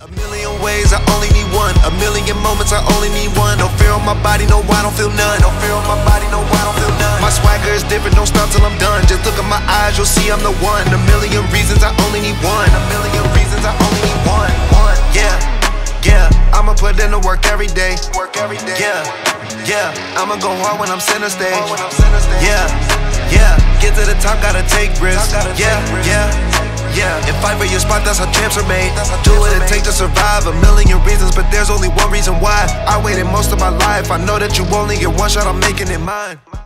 A million ways, I only need one. A million moments, I only need one. No fear on my body, no, I don't feel none. No fear on my body, no, I don't feel none. My swagger is different, don't stop till I'm done. Just look at my eyes, you'll see I'm the one. A million reasons, I only need one. A million reasons, I only need one. Yeah, yeah, I'ma put in the work every day. Yeah, yeah, I'ma go hard when I'm center stage. Yeah, yeah, get to the top, gotta take risks. Yeah, yeah. Yeah, and fight for your spot, that's how champs are made. Do what it takes to survive, a million reasons, but there's only one reason why. I waited most of my life, I know that you only get one shot, I'm making it mine.